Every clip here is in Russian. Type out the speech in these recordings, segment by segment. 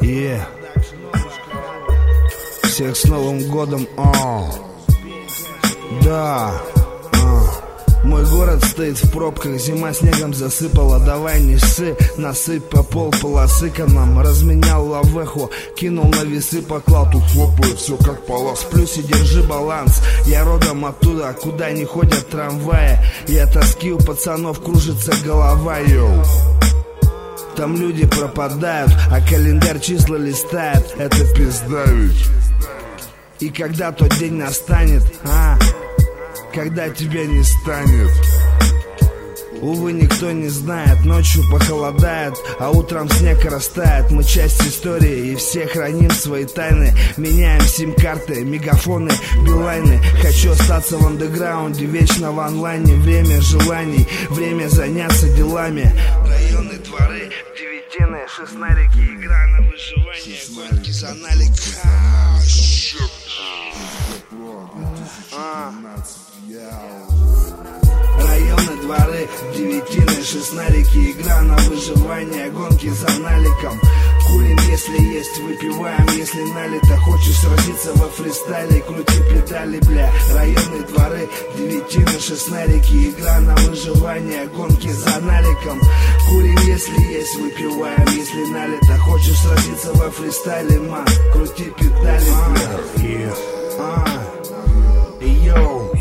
Yeah. Всех с Новым годом. Да. Мой город стоит в пробках, зима снегом засыпала. Давай не ссы, насыпь по пол полосы канам. Разменял лавеху, кинул на весы, поклал. Тут хлопает все как палас. В плюсе держи баланс. Я родом оттуда, куда не ходят трамваи. И от тоски у пацанов кружится голова, йоу. Там люди пропадают, а календарь числа листает. Это пизда ведь. И когда тот день настанет, когда тебя не станет, увы, никто не знает. Ночью похолодает, а утром снег растает. Мы часть истории и все храним свои тайны. Меняем сим-карты, мегафоны, билайны. Хочу остаться в андеграунде, вечно в онлайне. Время желаний, время заняться делами. Районы, дворы, девятины, шестнарики. Игра на выживание, гонки за налик. Районы, дворы, девятины, шестнарики. Игра на выживание, гонки за наликом. Курим, если есть, выпиваем, если налито. Хочешь сразиться во фристайле, крути педали, бля. Районы, дворы, девятины, шестнарики. Игра на выживание, гонки за наликом. Курим, если есть, выпиваем, если налито. Хочешь сразиться во фристайле, ма, крути педали, бля. Йоу,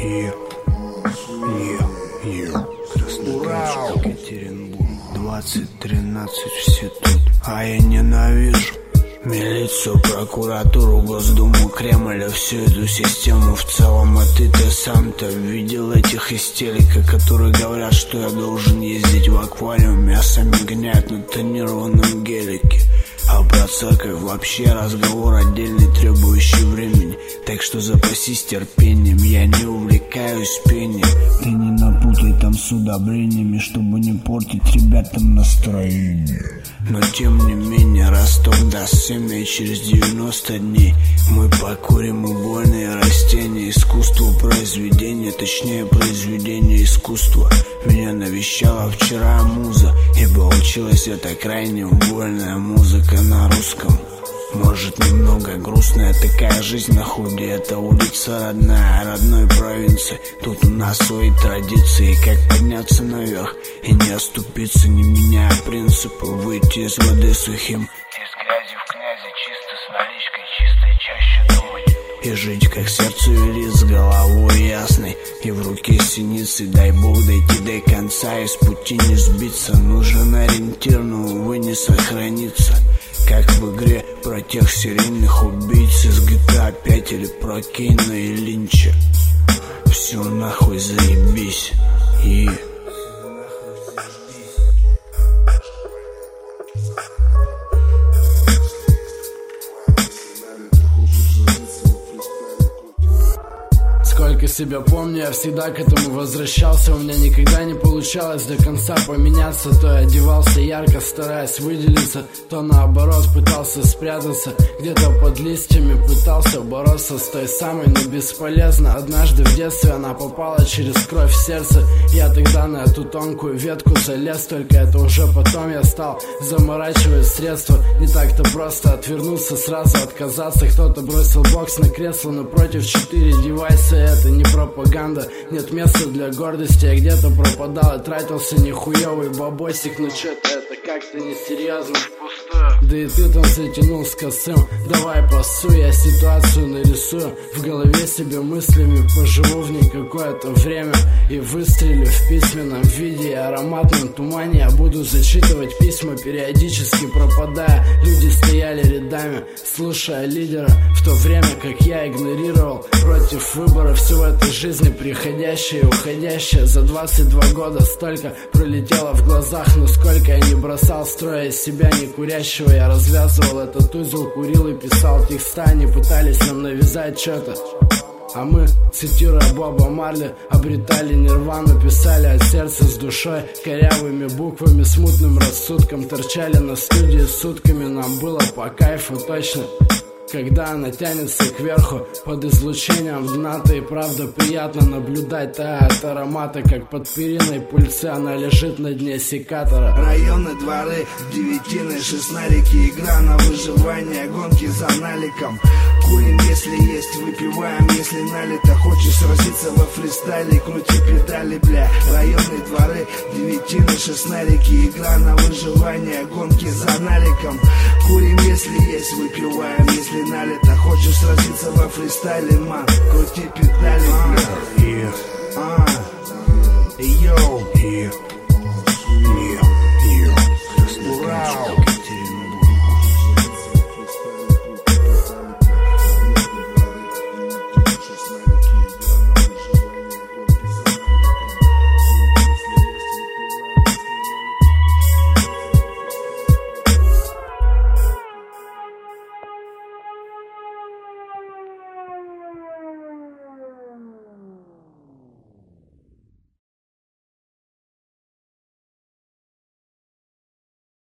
Краснодарский Екатеринбург, 2013, все тут. А я ненавижу милицию, прокуратуру, Госдуму, Кремль, всю эту систему в целом. А ты-то сам-то видел этих истериков, которые говорят, что я должен ездить в аквариуме, а сами гоняют на тонированном гелике. А про церковь вообще разговор отдельный, требующий времени. Так что запасись терпением, я не увлекаюсь пением. Ты не напутай там с удобрениями, чтобы не портить ребятам настроение. Но тем не менее росток даст семя, и через 90 дней мы покурим убойные растения. Искусство произведения, точнее произведение искусства. Меня навещала вчера муза, ибо училась это крайне убойная музыка на русском. Может, немного грустная такая жизнь на худе. Это улица родная, родной провинции. Тут у нас свои традиции. Как подняться наверх и не оступиться, не меняя принципы. Выйти из воды сухим, из грязи в князи, чисто с наличкой, чистой чаще думать. И жить как сердцу велит, с головой ясной и в руке синицы. Дай бог дойти до конца, из пути не сбиться. Нужен ориентир, но увы не сохранится. Как в игре про тех серийных убийц из GTA 5 или про Кейна и Линча. Все нахуй заебись. И... Сколько себя помню, я всегда к этому возвращался. У меня никогда не получалось до конца поменяться. То я одевался ярко, стараясь выделиться, то наоборот пытался спрятаться. Где-то под листьями пытался бороться с той самой, но бесполезно. Однажды в детстве она попала через кровь в сердце. Я тогда на эту тонкую ветку залез, только это уже потом я стал заморачивать средства. Не так-то просто отвернуться, сразу отказаться. Кто-то бросил бокс на кресло, напротив 4 девайса. Это не пропаганда, нет места для гордости. Я где-то пропадал и тратился нехуёвый бабосик. Но чё-то это как-то несерьезно. Да и ты там затянул с косым. Давай пасу, я ситуацию нарисую. В голове себе мыслями поживу в ней какое-то время и выстрелю в письменном виде и ароматном тумане. Я буду зачитывать письма, периодически пропадая. Люди стояли рядами, слушая лидера, в то время как я игнорировал против выбора все в этой жизни, приходящее и уходящее. За 22 года столько пролетело в глазах, но сколько я не бросал, строя из себя не курящего. Я развязывал этот узел, курил и писал текста. Они пытались нам навязать что-то, а мы, цитируя Боба Марли, обретали нирвану, писали от сердца с душой, корявыми буквами, смутным рассудком. Торчали на студии сутками, нам было по кайфу точно. когда она тянется кверху под излучением дна. И правда приятно наблюдать, тает ароматы, как под периной пыльцы она лежит на дне секатора. Районы, дворы, девятины, шестнарики, игра на выживание, гонки за наликом. Курим, если есть, выпиваем, если налито. Хочешь сразиться во фристайле, крути педали, бля. Районы, дворы, девятины, шестнарики, игра на выживание, гонки за наликом. Курим, если есть, выпиваем, если налито. Хочешь сразиться во фристайле, ман, крути педали, бля. Йоу.